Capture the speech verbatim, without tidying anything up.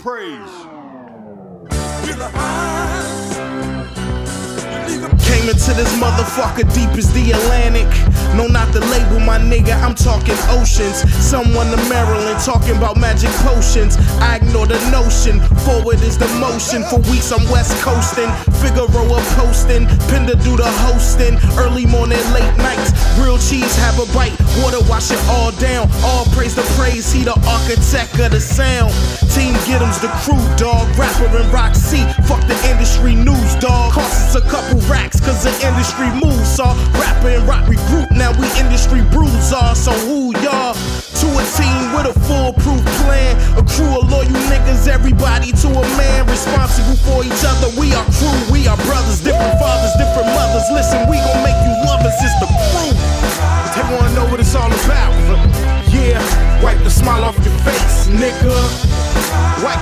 praise. Came into this motherfucker deep as the Atlantic. No, not the label, my nigga, I'm talking oceans. Someone to Maryland talking about magic potions. I ignore the notion, forward is the motion. For weeks I'm west coasting, Figueroa posting, Pender do the hosting. Early morning, late nights, grilled cheese, have a bite, water wash it all down. All praise the praise, he the architect of the sound. Team Giddim's the crew, dog. Rapper and Rock C, fuck the industry news, dog. Costs us a couple racks, cause the industry moves, saw. Rapper and rock regroup, now we industry brews are. So who y'all? To a team with a foolproof plan. A crew of loyal niggas, everybody to a man. Responsible for each other, we are crew, we are brothers. Different fathers, different mothers. Listen, we gon' make you love us, it's the crew. They wanna know what it's all about. Yeah, wipe the smile off your face, nigga. Wipe